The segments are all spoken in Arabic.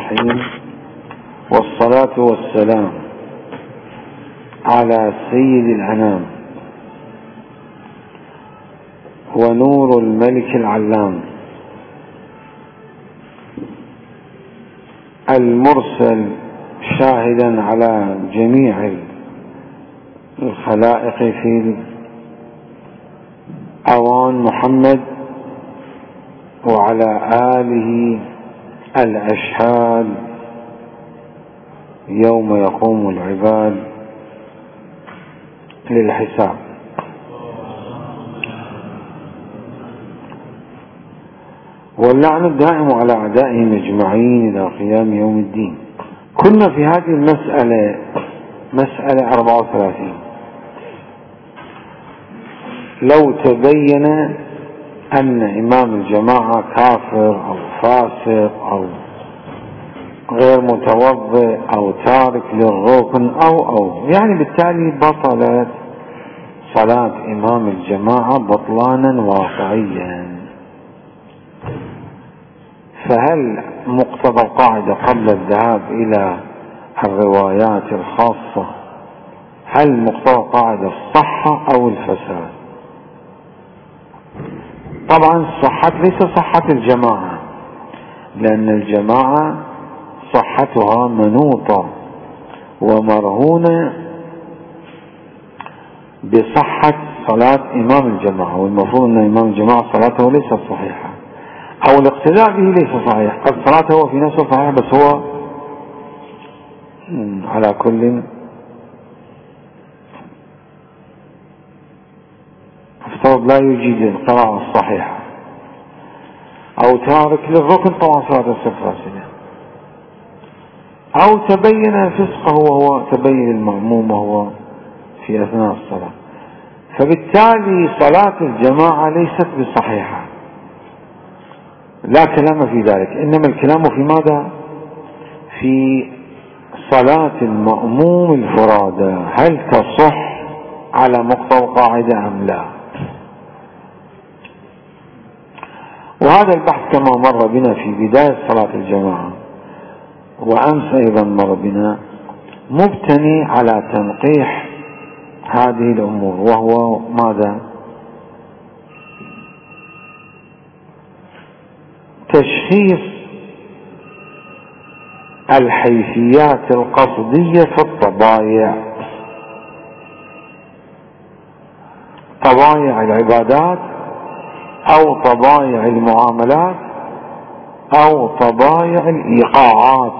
الرحيم، والصلاة والسلام على سيد الأنام ونور الملك العلام المرسل شاهدا على جميع الخلائق في أوان محمد وعلى آله الأشهاد يوم يقوم العباد للحساب. واللعن الدائم على أعدائهم أجمعين إلى قيام يوم الدين. كنا في هذه المسألة مسألة 34. لو تبين أن إمام الجماعة كافر أو فاسق أو غير متوضئ أو تارك للركن أو يعني بالتالي بطلت صلاة إمام الجماعة بطلانا واقعيا. فهل مقتضى القاعدة قبل الذهاب إلى الروايات الخاصة، هل مقتضى القاعدة الصحة أو الفساد؟ طبعا صحة ليس صحة الجماعة، لأن الجماعة صحتها منوطة ومرهونة بصحة صلاة إمام الجماعة، والمفروض أن إمام الجماعة صلاته ليست صحيحة أو الاقتداء به ليس صحيح. قد صلاته في نفسه صحيح بس هو على كل افترض لا يجيد القراءة الصحيحة أو تارك للركن، طبعا صلاة الصف فاسدة، أو تبين فسقه وهو تبين المأموم وهو في أثناء الصلاة. فبالتالي صلاة الجماعة ليست بصحيحة، لا كلام في ذلك، إنما الكلام في ماذا؟ في صلاة المأموم الفرادى، هل تصح على مقتضى القاعدة أم لا؟ وهذا البحث كما مر بنا في بداية صلاة الجماعة وأمس أيضا مر بنا مبتني على تنقيح هذه الأمور، وهو ماذا؟ تشخيص الحيثيات القصدية في الطبائع، طبائع العبادات أو طبائع المعاملات أو طبائع الإيقاعات.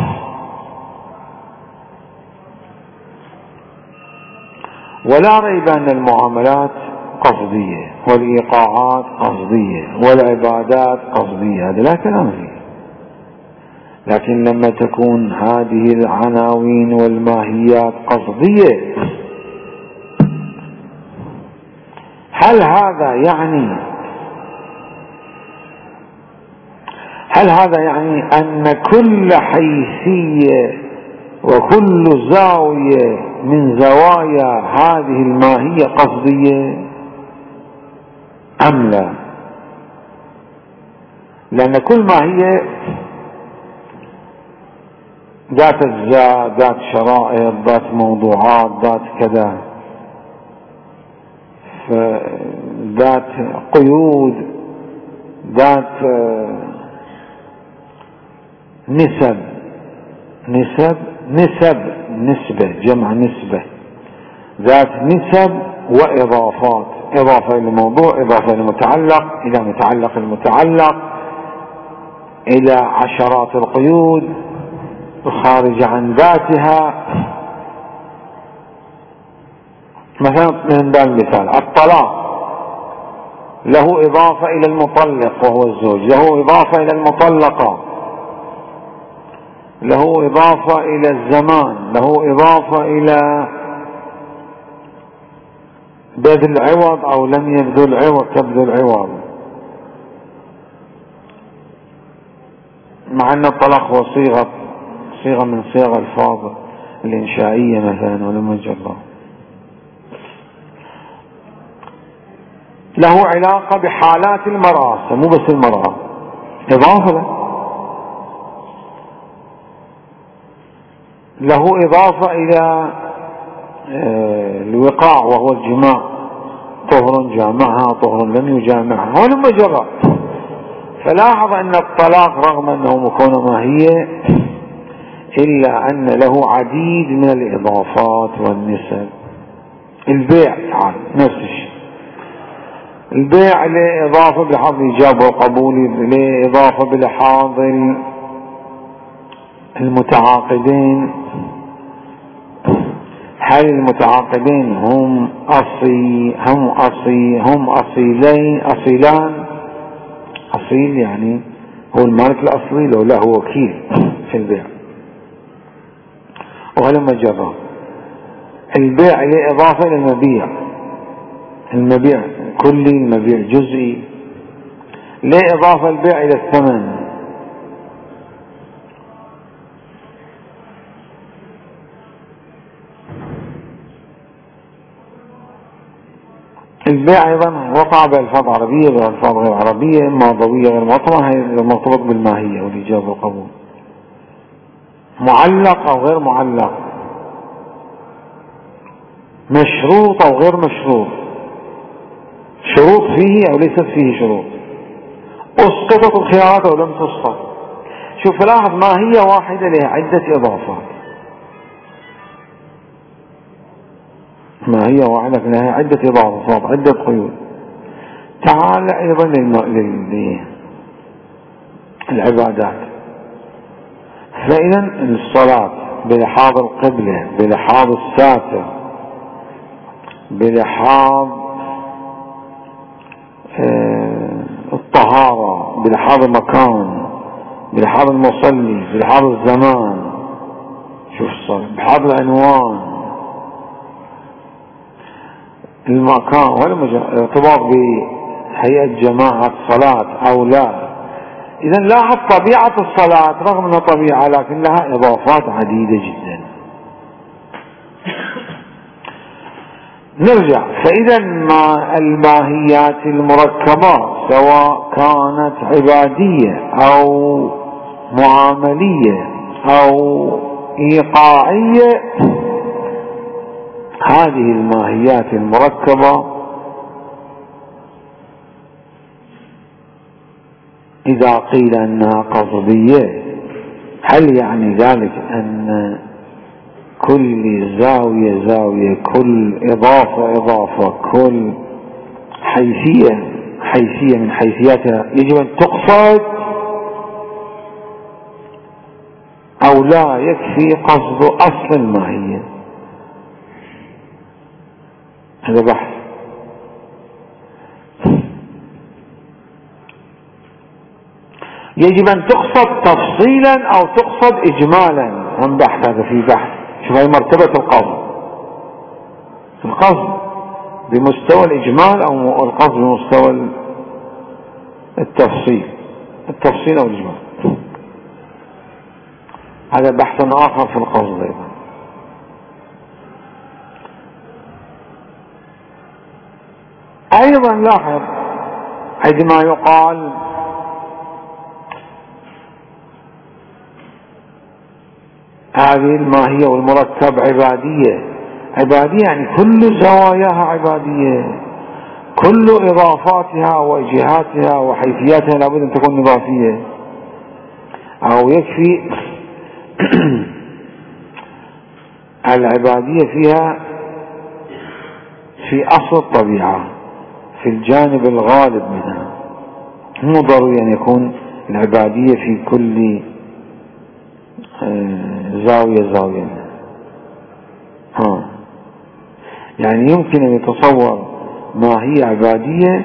ولا ريب أن المعاملات قصدية والإيقاعات قصدية والعبادات قصدية، هذا لا كلام فيه. لكن لما تكون هذه العناوين والماهيات قصدية، هل هذا يعني أن كل حيثية وكل زاوية من زوايا هذه الماهية قصدية أم لا؟ لأن كل ماهية ذات أجزاء، ذات شرائط، ذات موضوعات، ذات كذا، ذات قيود، ذات نسبة جمع نسبة، ذات نسب وإضافات، إضافة إلى الموضوع، إضافة إلى المتعلق، إلى متعلق المتعلق، إلى عشرات القيود الخارجة عن ذاتها. مثلا من باب المثال الطلاق له إضافة إلى المطلق وهو الزوج، له إضافة إلى المطلقة، له إضافة إلى الزمان، له إضافة إلى بذل عوض أو لم يبذل عوض تبذل عوض، مع أن الطلاق هو صيغة من صيغ الألفاظ الإنشائية مثلا ولم يجر الله. له علاقة بحالات المرأة، مو بس المرأة، إضافة له. له إضافة إلى الوقاع وهو الجماع، طهر جامعها طهر لم يجامعها ولما جرى. فلاحظ أن الطلاق رغم أنه مكون ماهية إلا أن له عديد من الإضافات والنسب. البيع تعال نفس الشيء، البيع له إضافة بلحاظ الإيجاب والقبول، له إضافة بلحاظ المتعاقدين، هل المتعاقدين هم أصيلان، أصيل يعني هو المالك الأصلي لو لا هو وكيل في البيع. ولما جرى البيع له إضافة إلى المبيع، المبيع كلي المبيع جزئي، له إضافة البيع إلى الثمن، البيع أيضا وقع بألفاظ عربية بألفاظ غير عربية، إما ضوية غير مطلقة، هي مرتبط بالماهية والإيجاب والقبول، معلق أو غير معلق، مشروط أو غير مشروط، شروط فيه أو ليست فيه شروط، أسقطت الخيارات أو لم تسقط. شوف لاحظ ماهية واحدة لها عدة إضافات، ماهية واحدة لها عدة إضافات عدة قيود. تعال أيضا للعبادات. فإذا الصلاة بلحاظ القبلة، بلحاظ الساتر، بلحاظ الطهارة، بلحاظ المكان، بلحاظ المصلي، بلحاظ الزمان، شوف الصلاة بلحاظ العنوان، المكان والارتباط بهيئة جماعة الصلاة أو لا. إذا لاحظ طبيعة الصلاة رغم أنها طبيعة لكن لها إضافات عديدة جدا. نرجع، فإذا الماهيات المركبة سواء كانت عبادية أو معاملية أو إيقاعية، هذه الماهيات المركبة إذا قيل أنها قصدية، هل يعني ذلك أن كل زاوية زاوية، كل إضافة كل حيثية من حيثياتها يجب أن تقصد، أو لا يكفي قصد أصل الماهية؟ هذا بحث. يجب أن تقصد تفصيلا أو تقصد إجمالا، هم بحث، هذا في بحث. شوف هي مرتبة القصد بمستوى الإجمال أو القصد بمستوى التفصيل أو الإجمال. هذا بحث آخر في القصد أيضا. أيضا لاحظ عندما يقال هذه الماهية والمركب عبادية يعني كل زواياها عبادية، كل إضافاتها وجهاتها وحيثياتها لابد أن تكون إضافية، أو يكفي العبادية فيها في أصل الطبيعة، في الجانب الغالب منها، مو ضروري أن يكون العبادية في كل زاوية يعني يمكن أن يتصور ما هي عبادية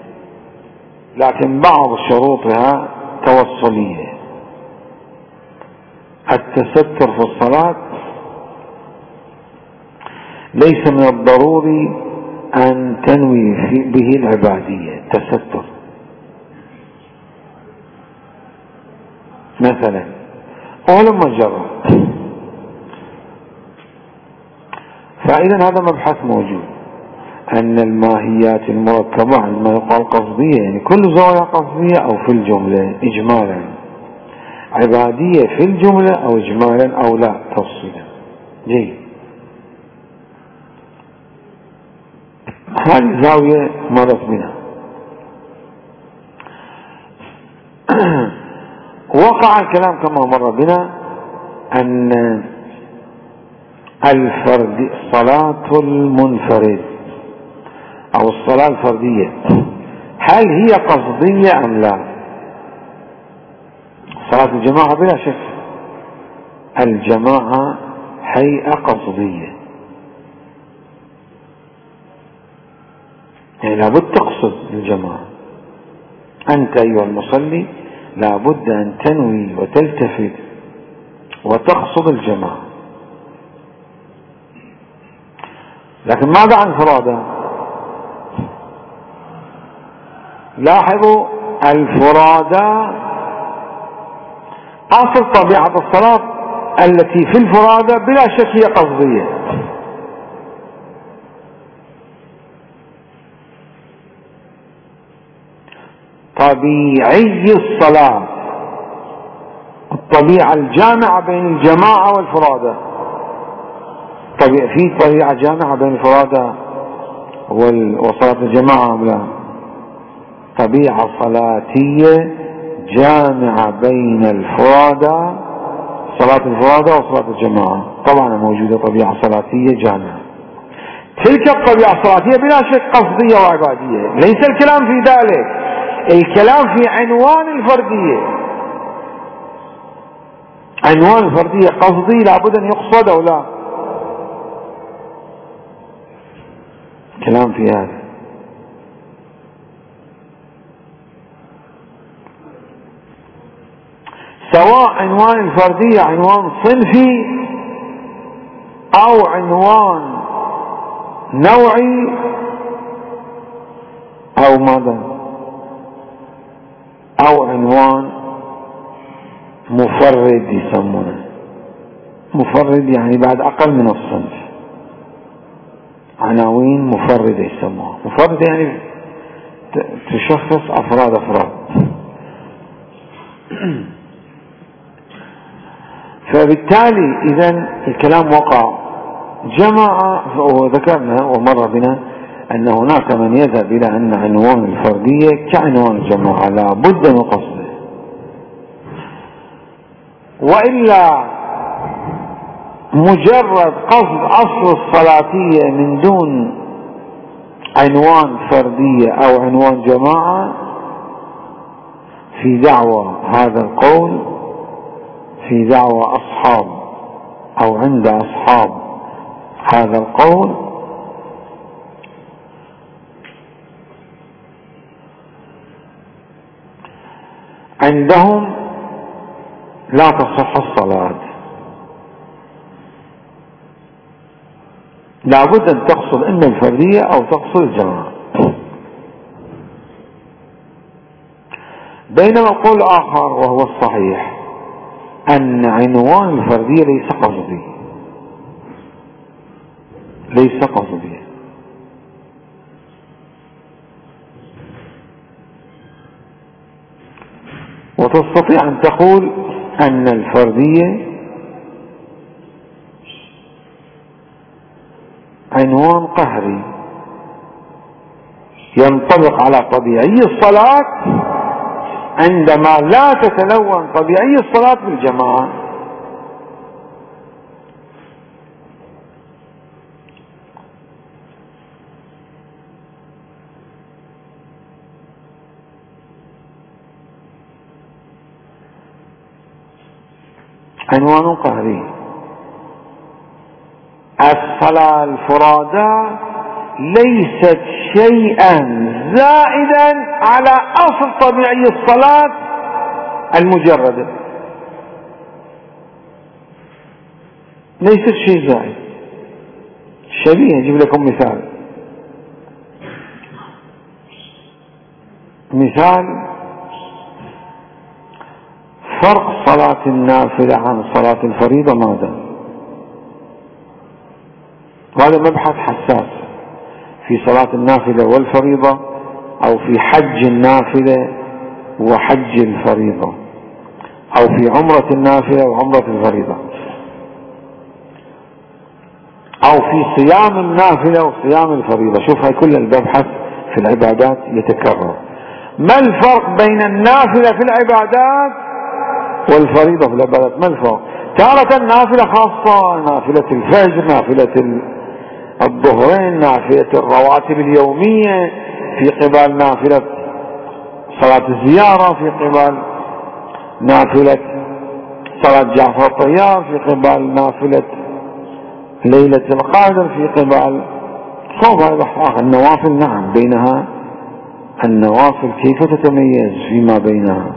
لكن بعض شروطها توصلية. التستر في الصلاة ليس من الضروري أن تنوي به العبادية. التستر مثلا ولما جرى، فإذا هذا مبحث موجود، أن الماهيات المركبة عندما يقال قصدية يعني كل زوايا قصدية أو في الجملة إجمالا، عبادية في الجملة أو إجمالا أو لا تفصيلا. جيد. هذه زاوية مرت بنا. وقع الكلام كما مر بنا أن الصلاة المنفرد أو الصلاة الفردية هل هي قصدية أم لا؟ صلاة الجماعة بلا شك الجماعة هيئة قصدية، يعني لابد تقصد الجماعة. أنت أيها المصلي لابد أن تنوي وتلتفت وتقصد الجماعة. لكن ماذا عن الفرادى؟ لاحظوا الفرادى أصل طبيعة الصلاة التي في الفرادى بلا شك هي قصدية. طبيعي الصلاة، الطبيعة الجامعة بين الجماعة والفرادى، في طبيعة جامعة بين الفرادى وصلاة الجماعة أم لا؟ طبيعة صلاتية جامعة بين الفرادى، صلاة الفرادى وصلاة الجماعة. طبعا موجودة طبيعة صلاتية جامعة. تلك الطبيعة الصلاتية بلا شك قصدية وعبادية، ليس الكلام في ذلك، الكلام في عنوان الفردية. عنوان الفردية قصدي لابد أن يقصد أو لا؟ كلام في هذا. سواء عنوان الفردية عنوان صنفي أو عنوان نوعي أو ماذا، أو عنوان مفرد يسمونه. مفرد يعني بعد أقل من الصنف، عناوين مفردة يسموها. مفرد يعني تشخص أفراد. فبالتالي إذن الكلام وقع جماعة. وذكرنا ومر بنا أن هناك من يذهب إلى أن عنوان الفردية كعنوان الجماعة لا بد من قصده، وإلا مجرد قصد أصل الصلاتية من دون عنوان فردية أو عنوان جماعة في دعوى هذا القول، في دعوى أصحاب أو عند أصحاب هذا القول عندهم لا تصح الصلاة. لابد أن تقصد إما الفردية أو تقصد الجماعة. بينما القول آخر وهو الصحيح أن عنوان الفردية ليس قصدي. وتستطيع أن تقول أن الفردية عنوان قهري ينطبق على طبيعي الصلاة عندما لا تتلون طبيعي الصلاة بالجماعة. عنوان قهري. الصلاة الفرادى ليست شيئا زائدا على أصل طبيعي الصلاة المجردة، ليست شيء زائد. شبيه أجيب لكم مثال فرق صلاة النافلة عن صلاة الفريضة ماذا؟ وهذا مبحث حساس في صلاة النافلة والفريضة، أو في حج النافلة وحج الفريضة، أو في عمرة النافلة وعمرة الفريضة. أو في صيام النافلة وصيام الفريضة. شوف هاي كل المبحث في العبادات يتكرر. ما الفرق بين النافلة في العبادات والفريضة في العبادات؟ ما الفرق؟ تارة النافلة خاصة، نافلة الفجر، نافلة الظهرين، نافلة الرواتب اليومية، في قبال نافلة صلاة الزيارة، في قبال نافلة صلاة جعفر الطيار، في قبال نافلة ليلة القدر، في قبال صوم. هذا آخر النوافل. نعم بينها النوافل كيف تتميز فيما بينها؟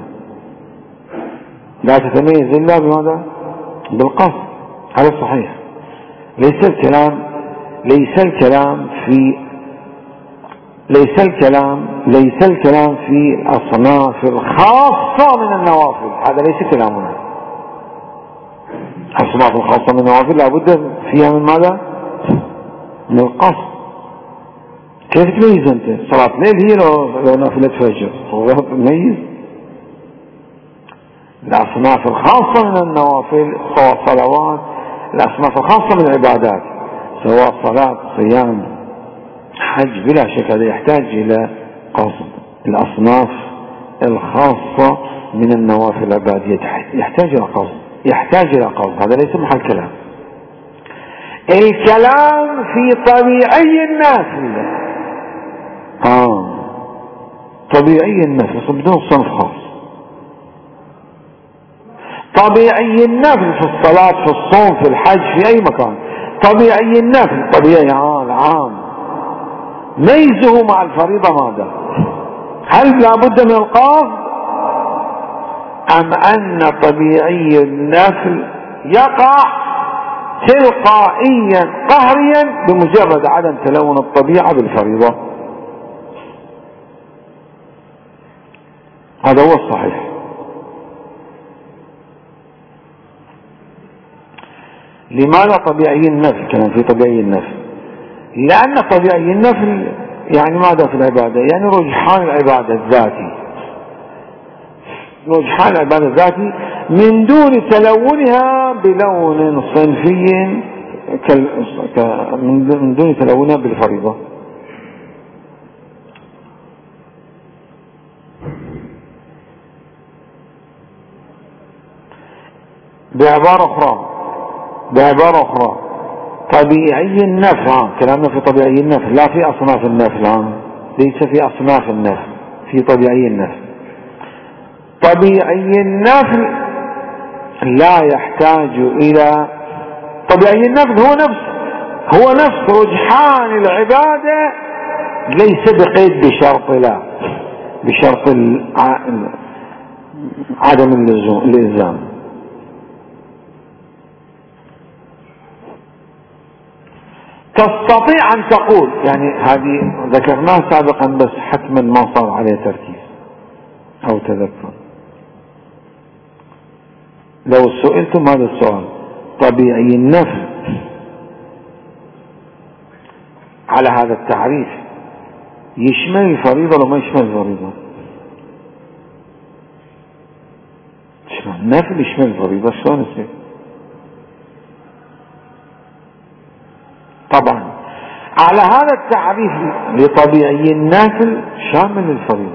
لا تتميز إلا بماذا؟ بالقصد. هذا صحيح. ليس الكلام في الأصناف الخاصة من النوافل. هذا ليس كلامنا. الأصناف الخاصة من النوافل لابد فيها من ماذا؟ من القصد. كيف تميز أنت؟ صلاة ليل هي لو نافلة فجر تميز؟ الأصناف الخاصة من النوافل سواء صلوات، الأصناف الخاصة من العبادات سواء صلاة، صيام، حج، بلا شك هذا يحتاج إلى قصد. الأصناف الخاصة من النوافل العبادية يحتاج إلى قصد. هذا ليس محل كلام. الكلام في طبيعي النافلة. طبيعي النفل بدون صنف خاص. طبيعي النفل في الصلاة، في الصوم، في الحج، في أي مكان. طبيعي النفل طبيعي عام. ميزه مع الفريضة ماذا؟ هل لابد من القصد أم أن طبيعي النفل يقع تلقائيا قهريا بمجرد عدم تلون الطبيعة بالفريضة؟ هذا هو الصحيح. لماذا طبيعي النفل؟ كلام في طبيعي النفل لأن طبيعي النفل يعني ماذا في العبادة؟ يعني رجحان العبادة الذاتي، رجحان العبادة الذاتي من دون تلونها بلون صنفي من دون تلونها بالفريضة. بعبارة أخرى طبيعي النفل، كلامنا في طبيعي النفل لا في أصناف النفل، ليس في أصناف النفل، في طبيعي النفل. طبيعي النفل لا يحتاج إلى طبيعي النفل هو نفس رجحان العبادة، ليس بقيد بشرط، لا بشرط عدم الإلزام. تستطيع أن تقول، يعني هذه ذكرناها سابقا بس حتما ما صار عليه تركيز أو تذكر. لو سئلتم هذا السؤال طبيعي النفل على هذا التعريف يشمل الفريضة ولا ما يشمل الفريضة؟ النفل يشمل الفريضة، شلون يصير؟ طبعا على هذا التعريف لطبيعي النافل شامل الفريضة،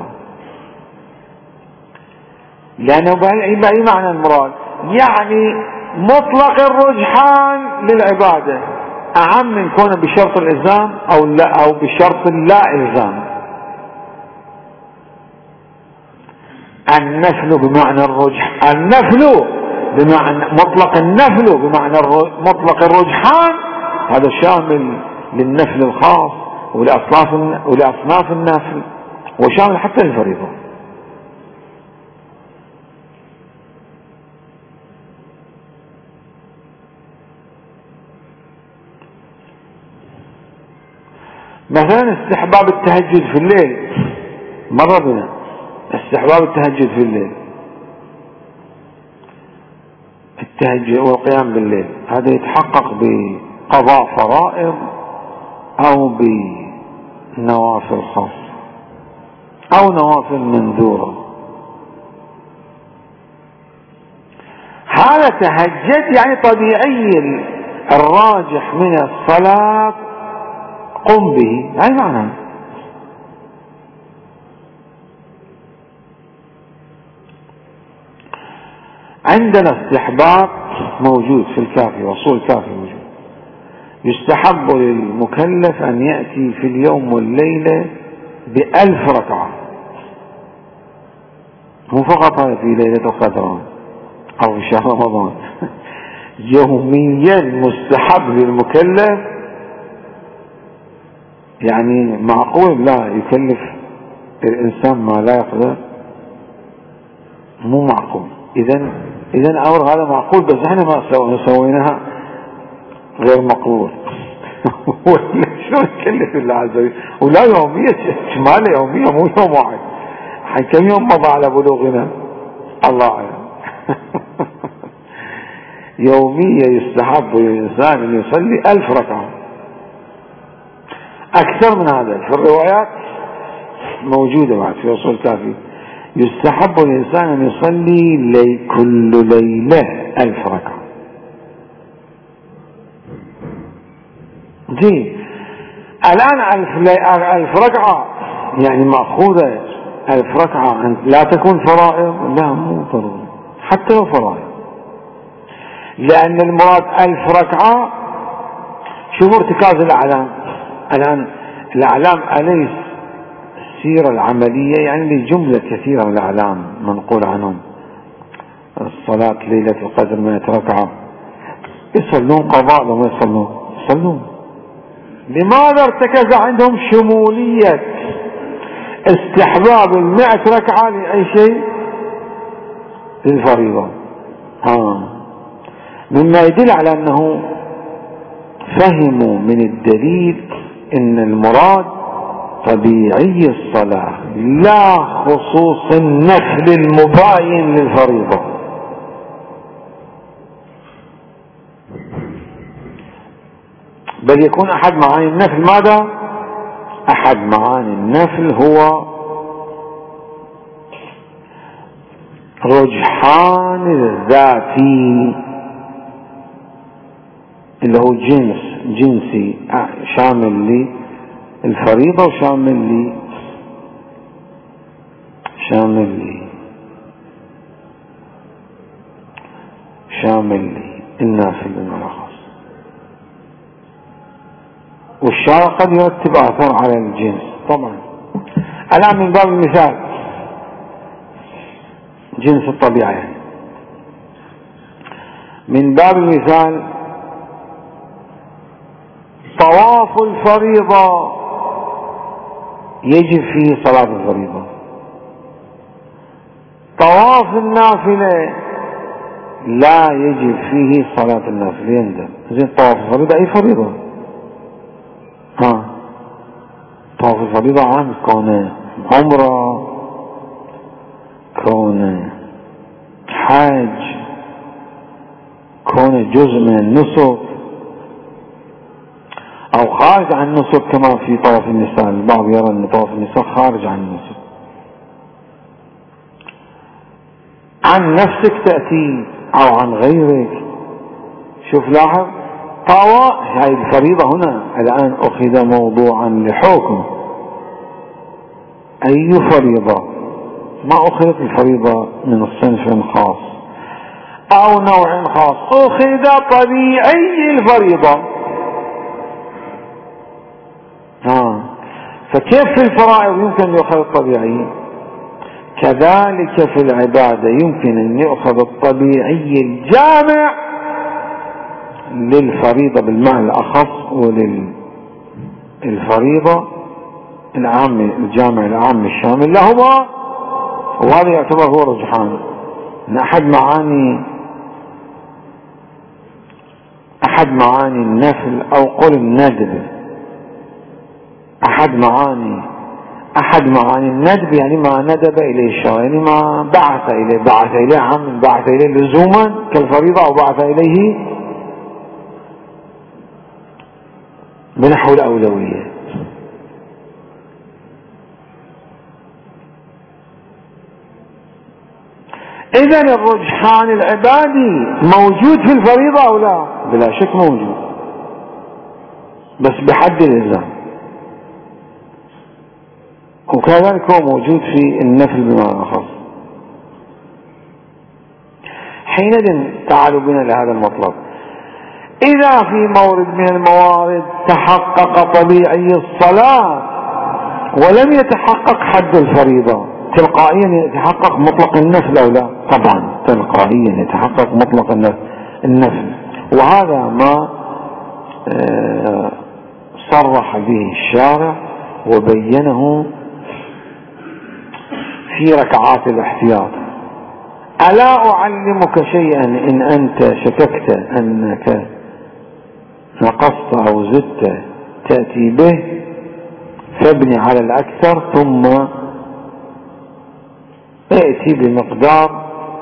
لأنه بأي معنى المراد؟ يعني مطلق الرجحان للعبادة أعم من كونه بشرط الإلزام أو لا، أو بشرط اللا إلزام. النفل بمعنى النفل بمعنى مطلق النفل بمعنى مطلق الرجحان، هذا شامل للنفل الخاص ولأصناف النفل، وشامل حتى الفريضة. مثلا استحباب التهجد في الليل، مر بنا استحباب التهجد في الليل، التهجد والقيام بالليل، هذا يتحقق بقضاء فرائض أو بنوافل خاصة أو نوافل منذورة. هذا تهجد يعني طبيعي الراجح من الصلاة قم به، هاي معناه. عندنا استحباب موجود في الكافي، وصول الكافي موجود. يستحب للمكلف أن يأتي في اليوم والليلة ب1000 ركعة، مو فقط في ليلة القدر أو في شهر رمضان. يوميا مستحب للمكلف، يعني معقول لا يكلف الإنسان ما لا يقدر؟ مو معقول. إذن أمر هذا معقول، بس احنا ما سويناها غير مقبول. شلون يكلف الله عز وجل؟ ولا يومية، شمالة يومية مو يوم واحد. كم يوم مضى على بلوغنا؟ الله أعلم. يومية يستحب للإنسان أن يصلي 1000 ركعة، أكثر من هذا في الروايات موجودة بعد في أصول الكافي. يستحب للإنسان أن يصلي كل ليلة 1000 ركعة. جي الآن 1000 ركعة يعني مأخوذة 1000 ركعة لا تكون فرائض، لا مو ضروري حتى لو فرائض، لأن المراد 1000 ركعة. شوفوا ارتكاز الأعلام الآن، الأعلام أليس السيرة العملية، يعني لجملة كثيرة من الأعلام منقول عنهم. الصلاة ليلة القدر 100 ركعة، يصلون قضاء لو ما يصلون. لماذا ارتكز عندهم شمولية استحباب 100 ركعة لأي شيء؟ للفريضة. مما يدل على أنه فهموا من الدليل أن المراد طبيعي الصلاة لا خصوص النفل المباين للفريضة. بل يكون أحد معاني النفل ماذا؟ أحد معاني النفل هو رجحان الذاتي اللي هو جنسي شامل للفريضة وشامل للنافل بالملخص. والشارع قد يرتب أثر على الجنس طبعا. الآن من باب المثال جنس الطبيعة، يعني من باب المثال طواف الفريضة يجب فيه صلاة الفريضة، طواف النافلة لا يجب فيه صلاة النافلة، يندم. زين طواف الفريضة أي فريضة؟ طواف الفريضة عام، كونه عمرة، كونه حاج، كونه جزء من النسك أو خارج عن النسك، كما في طواف النساء. البعض يرى أن طواف النساء خارج عن النسك. عن نفسك تأتي أو عن غيرك. شوف لاحظ، هاي الفريضة هنا الآن أخذ موضوعا لحكم. أي فريضة؟ ما أخذت الفريضة من الصنف خاص أو نوع خاص، أخذ طبيعي الفريضة. فكيف في الفرائض يمكن أن يؤخذ الطبيعي؟ كذلك في العبادة يمكن أن يؤخذ الطبيعي الجامع للفريضة بالمعنى الأخص، وللفريضة العام الجامع العام الشامل لهما. وهذا يعتبر هو رجحان من أحد معاني النفل أو قل الندب. أحد معاني الندب يعني ما ندب إليه الشرع، يعني ما بعث إليه عام، بعث إليه لزوما كالفريضة، أو بعث إليه بنحو الأولوية. إذن الرجحان العبادي موجود في الفريضة أو لا؟ بلا شك موجود، بس بحد الإلزام، وكذلك هو موجود في النفل بما أخص. حينئذ تعالوا بنا لهذا المطلب. إذا في مورد من الموارد تحقق طبيعي الصلاة ولم يتحقق حد الفريضة، تلقائيا يتحقق مطلق النفل أو لا؟ طبعا تلقائيا يتحقق مطلق النفل، وهذا ما صرح به الشارع وبينه في ركعات الاحتياط. ألا أعلمك شيئا إن أنت شككت أنك نقصت أو زدت تأتي به، فابني على الأكثر ثم ائتي بمقدار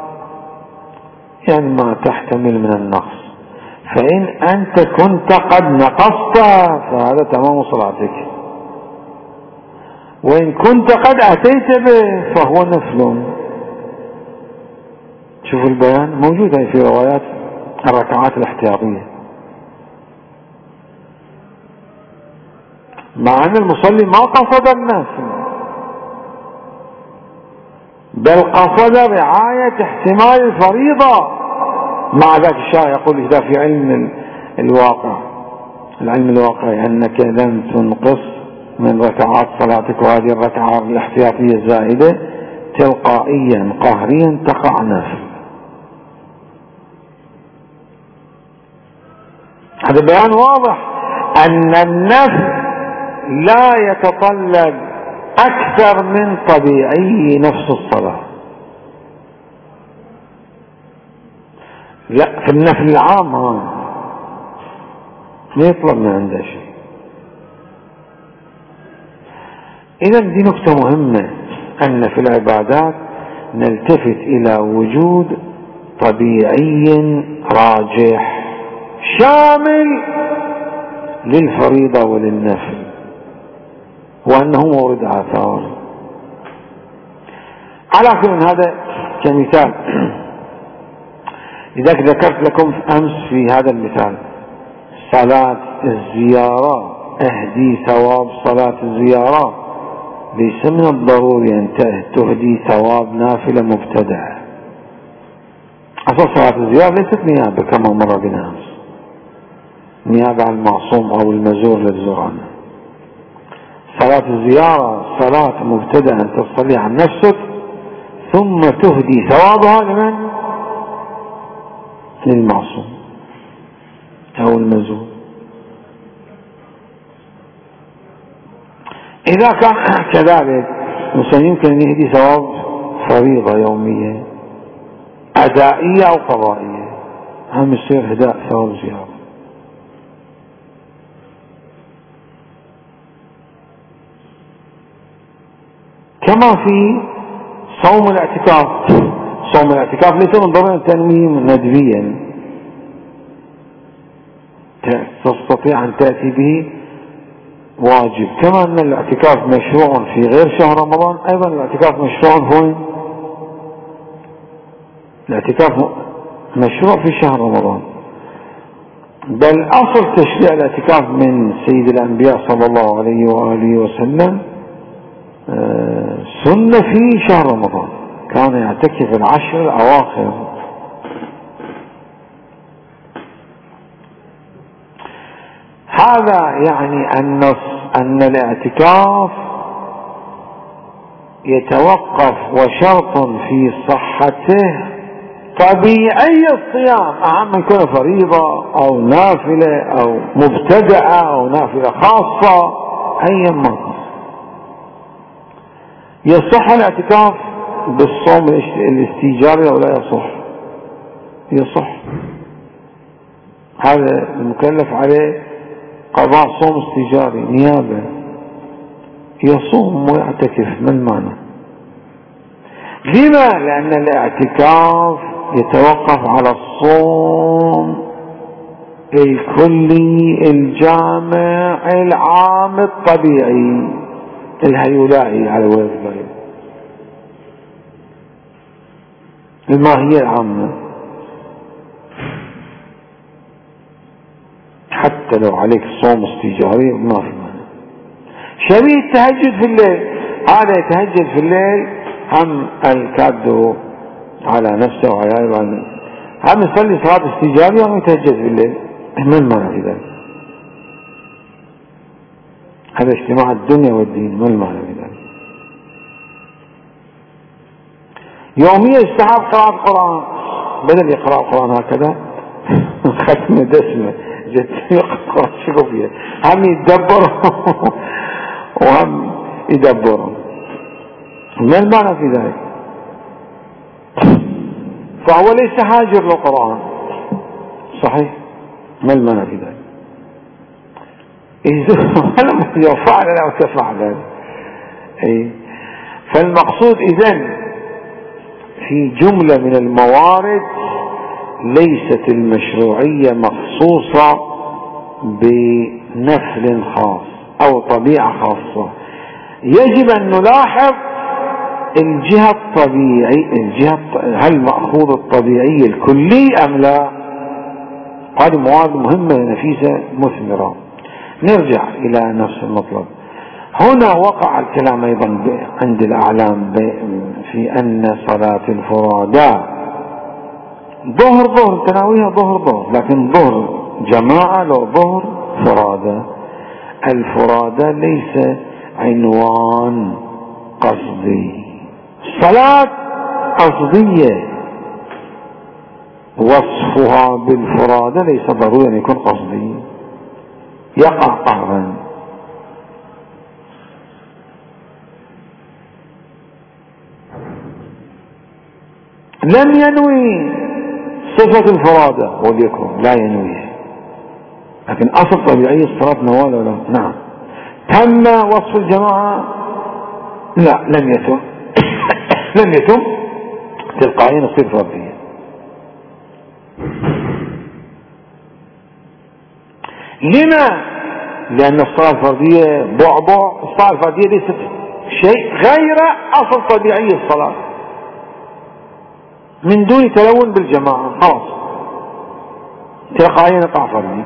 يعني ما تحتمل من النقص، فإن أنت كنت قد نقصت فهذا تمام صلاتك، وإن كنت قد أتيت به فهو نفل. شوفوا البيان موجود في روايات الركعات الاحتياطية، مع أن المصلي ما قصد النفل بل قصد رعاية احتمال الفريضة. مع ذلك الشارع يقول إذا في علم الواقعي أنك لم تنقص من ركعات صلاتك وهذه الركعة الاحتياطية الزائدة تلقائيا قهريا تقع نفل. هذا بيان واضح أن النفل لا يتطلب أكثر من طبيعي نفس الصلاة. لا، في النفل العام ما يطلب من عنده شيء. إذا دي نقطة مهمة، أن في العبادات نلتفت إلى وجود طبيعي راجح شامل للفريضة وللنفل، وأنه مورد آثار. على كل هذا كمثال، لذلك ذكرت لكم أمس في هذا المثال صلاة الزيارة، اهدي ثواب صلاة الزيارة، ليس من الضروري أن تهدي ثواب نافلة مبتدعة. أصل صلاة الزيارة ليست نيابة كما مر بنا أمس، نيابة عن المعصوم أو المزور للزرعان. صلاة الزيارة صلاة مبتدأ أن تصلي عن نفسك ثم تهدي ثوابها لمن؟ للمعصوم أو المزور. إذا كان كذلك مثلا يمكن أن يهدي ثواب فريضة يومية أدائية أو قضائية، هم يصير هداء ثواب زيارة. كما في صوم الاعتكاف. صوم الاعتكاف ليس من ضمن التنويم ندبيا، تستطيع أن تأتي به واجب، كما أن الاعتكاف مشروع في غير شهر رمضان، أيضا الاعتكاف مشروع هو الاعتكاف مشروع في شهر رمضان. بل أصل تشريع الاعتكاف من سيد الأنبياء صلى الله عليه وآله وسلم سنة في شهر رمضان، كان يعتكف العشر الأواخر. هذا يعني أن الاعتكاف يتوقف وشرط في صحته طبيعي الصيام، أهم من يكون فريضة أو نافلة أو مبتدعة أو نافلة خاصة أيا ما. يصح الاعتكاف بالصوم الاستيجابي أو لا يصح؟ يصح. هذا المكلف عليه قضاء صوم استيجابي نيابة، يصوم ويعتكف، ما المعنى؟ لما؟ لأن الاعتكاف يتوقف على الصوم الكلي الجامع العام الطبيعي الهيولائي على وجه الغريب. الماهية العامة، حتى لو عليك صوم استيجاري ما في مانع. شبيه التهجد في الليل، هذا يتهجد في الليل هم الكادو على نفسه وعياله، هم يصلي صلاة استيجابية وهم يتهجد في الليل، ما المانع في ذلك؟ هذا اجتماع الدنيا والدين، ما المعنى في ذلك؟ يوميا يستحب قراءة القرآن، بدل يقرأ القرآن هكذا ختمة دسمة جت يقرأ شكو فيها، هم يتدبروا وهم يدبروا، ما المعنى في ذلك؟ فهو ليس هاجر للقرآن، صحيح، ما المعنى في ذلك؟ إذا فعل أو تفعل، فالمقصود إذن في جملة من الموارد ليست المشروعية مخصوصة بنفل خاص أو طبيعة خاصة. يجب أن نلاحظ الجهة الطبيعية، هل مأخوذ الطبيعي الكلي أم لا؟ هذه موارد مهمة نفيسة مثمرة. نرجع إلى نفس المطلب. هنا وقع الكلام أيضا عند الأعلام في أن صلاة الفرادى ظهر تناويها ظهر، لكن ظهر جماعة لو ظهر فرادى، الفرادى ليس عنوان قصدي، صلاة قصدية وصفها بالفرادى ليس ضروري أن يكون قصدي، يقع قهرا. لم ينوي صفة الفرادى وليكن لا ينويها، لكن أصل طبيعي الصلاة نوال ولا نعم. تم وصف الجماعة؟ لا، لم يتم لم يتم تلقائيا يصير فرديا. لما؟ لأن الصلاة الفردية بعبع، الصلاة الفردية ليست شيء غير أصل طبيعي الصلاة من دون تلون بالجماعة، خلاص تلقائيا يقع فردي.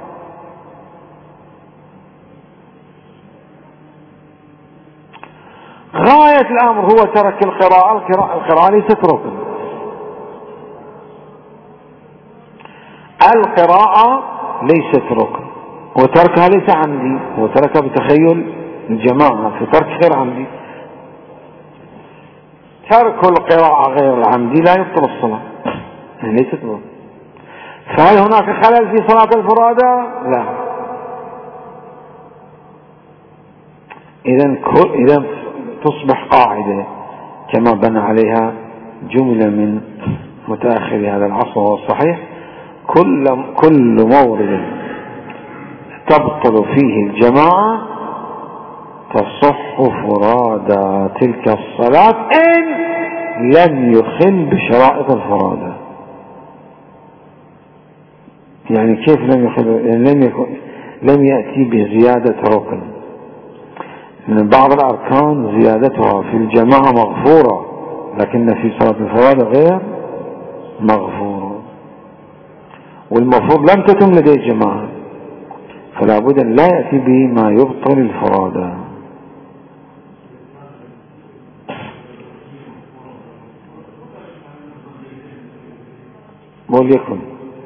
غاية الأمر هو ترك القراءة، القراءة ليست ركن، القراءة ليست ركن، وتركها ليس عمدي، وتركها بتخيل الجماعة، في ترك غير عمدي. ترك القراءة غير العمدي لا يبطل الصلاة، ليست ركن. فهل هناك خلل في صلاة الفرادى؟ لا. إذا تصبح قاعدة كما بنى عليها جملة من متأخر هذا العصر، والصحيح كل مورد تبطل فيه الجماعة تصح فرادى تلك الصلاة إن لم يخل بشرائط الفرادى. يعني كيف لم يخل؟ يعني لم يأتي بزيادة ركن. من بعض الأركان زيادتها في الجماعة مغفورة، لكن في صلاة الفرادى غير مغفورة، والمفروض لم تتم لديه الجماعة، فلا بد أن لا يأتي به ما يبطل الفرادى. وليكن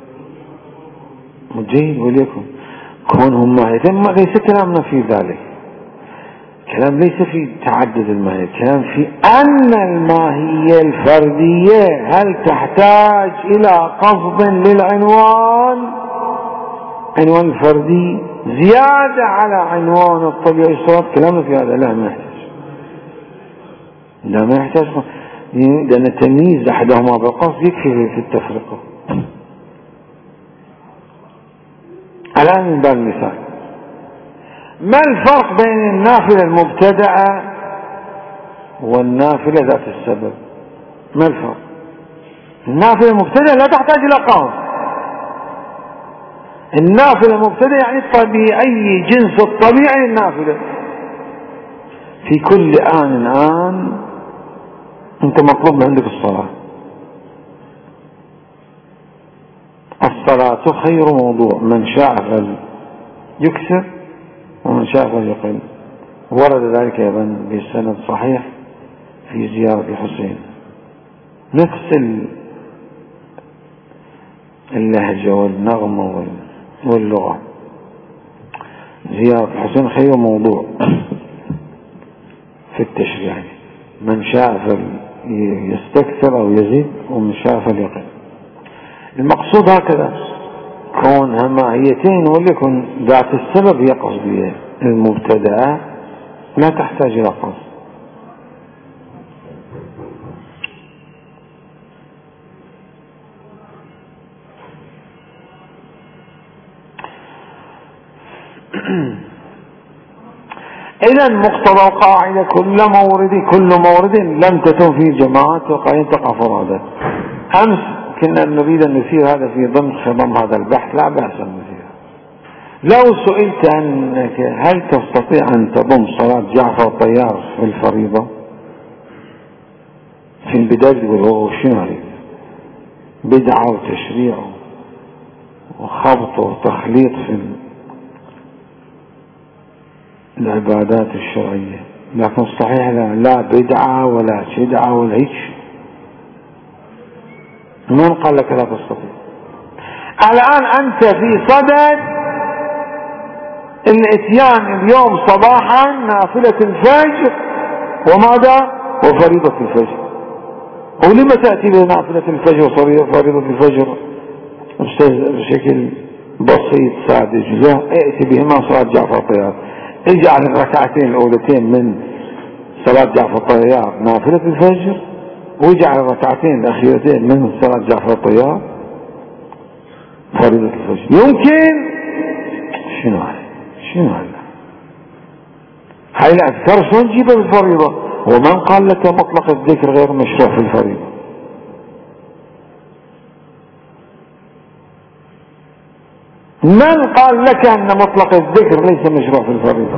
جيد، وليكن كونهم ماهيتين ليس كلامنا في ذلك، كلام ليس في تعدد الماهية، كلام في أن الماهية الفردية هل تحتاج إلى قصد للعنوان، عنوان الفردي زيادة على عنوان الطبيعي الصلاة، كلامنا في هذا لا ما يحتاج، لا ما يحتاج، لأن التمييز أحدهما بالقصد يكفي في التفرقة. الآن من باب المثال، ما الفرق بين النافلة المبتدأة والنافلة ذات السبب؟ ما الفرق؟ النافلة المبتدأة لا تحتاج إلى قصد، النافلة المبتدأة يعني الطبيعي، جنس الطبيعي النافلة، في كل آن أنت مطلوب عندك الصلاة، الصلاة خير موضوع، من شاء فليكثر ومن شاء فليقل. ورد ذلك أيضا بسند صحيح في زيارة الحسين، نفس اللهجة والنغمة واللغة. زيارة الحسين خير موضوع في التشريع، من شاء فليستكثر أو يزيد ومن شاء فليقل. المقصود هكذا كونها ماهيتين، وليكن ذات السبب هي قصدية. المبتدأ لا تحتاج إلى قصد. إذا مقتضى القاعدة كل مورد لم تتم فيه جماعات وقائم تقع فرادات. أمس كنا نريد أن نثير هذا في ضمن خضم هذا البحث، لا بأس نثير. لو سئلت أنك هل تستطيع أن تضم صلاة جعفر الطيار في الفريضة، في البداية تقول هو شنو هذه بدعة وتشريع وخبط وتخليط في العبادات الشرعية، لكن الصحيح لا بدعة ولا شدعة ولا هيك. من قال لك لا تستطيع؟ الآن أنت في صدد الاتيان اليوم صباحا نافلة الفجر وماذا وفريضة الفجر. ولما تأتي بنافلة الفجر وفريضة الفجر بشكل بسيط ساذج؟ لا، ائتي بهما صلاة جعفر الطيار. اجعل الركعتين الأولتين من صلاة جعفر الطيار نافلة الفجر، واجعل الركعتين الأخيرتين من صلاة جعفر الطيار فريضة الفجر. يمكن؟ شنو هذا؟ هاي الأذكار شلون نجيبها بالفريضة؟ ومن قال لك مطلق الذكر غير مشروع في الفريضة؟ من قال لك أن مطلق الذكر ليس مشروع في الفريضة؟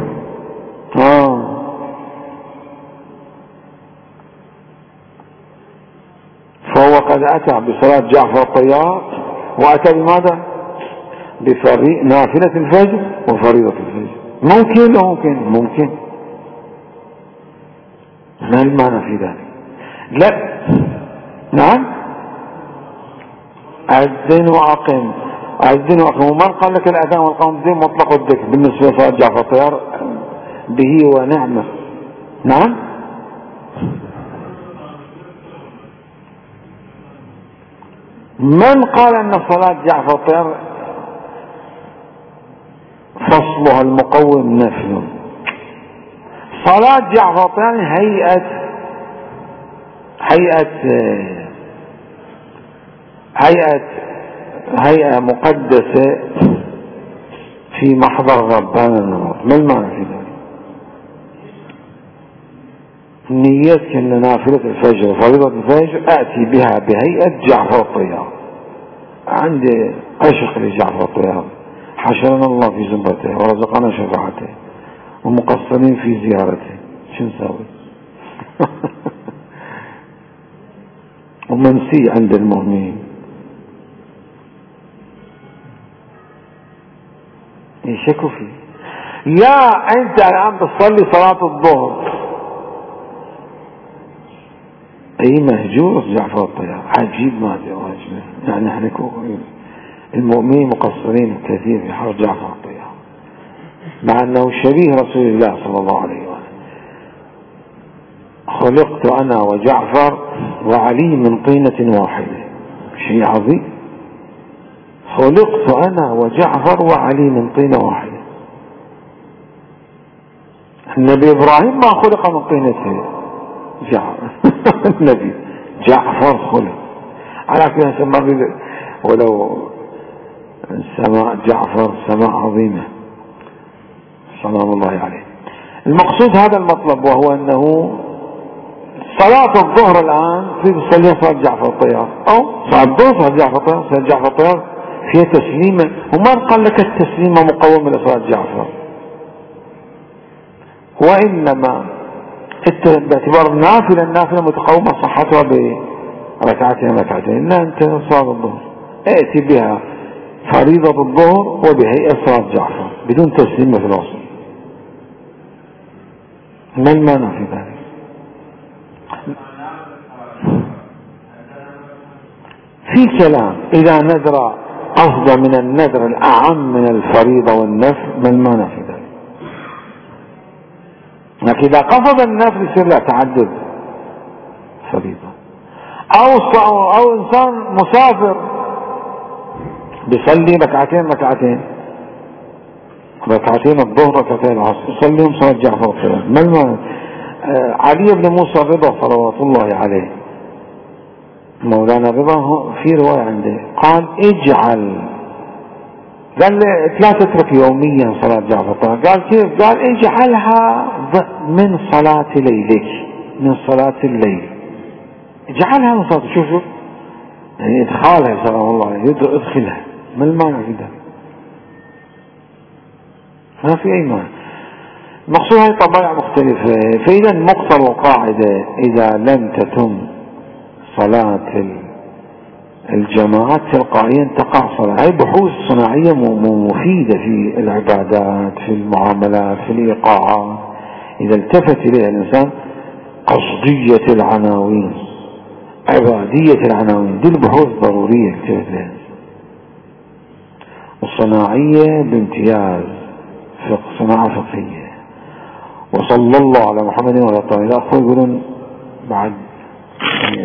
فهو قد أتى بصلاة جعفر الطيار وأتى بماذا؟ نافلة الفجر وفريضة الفجر. ممكن. ما المعنى في ذلك؟ لا، نعم، أذن وأقم. ومن قال لك الأذان والقام الدين مطلق الذكر بالنسبة لصلاة جعفر الطيار به ونعمة؟ نعم، من قال أن صلاة جعفر الطيار فصلها المقوم نفل؟ صلاة جعفر الطيار هيئة مقدسة في محضر ربنا النهار. ما المعنى في ذلك؟ نيتك أن نافلة الفجر وفريضة الفجر أتي بها بهيئة جعفر الطيار. عندي عشق لجعفر الطيار، حشرنا الله في زمرته ورزقنا شفاعته، ومقصرين في زيارته، شو نسوي؟ ومنسي عند المؤمنين. يشكوا فيه. لا، أنت الآن بتصلي صلاة الظهر، أي مهجور جعفر الطيار، عجيب ما واجبه. يعني نحن المؤمنين مقصرين كثير في حق جعفر الطيار، مع أنه شبيه رسول الله صلى الله عليه وسلم. خلقت أنا وجعفر وعلي من طينة واحدة، شيء عظيم. خلقت أنا وجعفر وعلي من طينة واحدة. النبي إبراهيم ما خلق من طينة جعفر. النبي جعفر خلق على كذا سماه، ولو سماء جعفر سماء عظيمة سلام الله عليه. المقصود هذا المطلب، وهو أنه صلاة الظهر الآن في تصليها صلاة جعفر الطيار، أو صلاة الظهر صلاة جعفر الطيار. صلاة جعفر الطيار فيها تسليمة، وما قال لك التسليمة مقومة لصلاة جعفر، وإنما باعتبار النافلة متقومة صحتها بركعتين. لا، أنت صلاة الظهر ائتي بها فريضة الظهر وبهيئة صلاة جعفر بدون تسليمة في الوصل. ما المانع في ذلك؟ في كلام إذا نذر أفضل من النذر الأعم من الفريضة والنفل، ما المانع في ذلك؟ لكن إذا قصد النفل يصير لا تعدد فريضة. أو إنسان مسافر بيصلي ركعتين الظهر ركعتين العصر يصليهم صلاة جعفر. ما المانع؟ علي بن موسى الرضا صلوات الله عليه، مولانا الرضا في رواية عنده قال اجعل، قال لا تترك يوميا صلاة جعفر. قال كيف؟ قال اجعلها من صلاة ليلك، من صلاة الليل، اجعلها من صلاة. شوف يعني ادخالها سلام الله عليه، ادخلها. ما المانع في ذلك؟ ما في أي مانع. المقصود هذه طبائع مختلفة. فإذا مقتضى القاعدة إذا لم تتم صلاة الجماعات تلقائيا تقع صلاة. هذه بحوث صناعية مفيدة في العبادات، في المعاملات، في الإيقاعات، إذا التفت إليها الإنسان. قصدية العناوين، عبادية العناوين، دي البحوث ضرورية التفت لها. والصناعية بامتياز، صناعة فقهية. وصلى الله على محمد وعلى طائل. أخوة يقولون بعد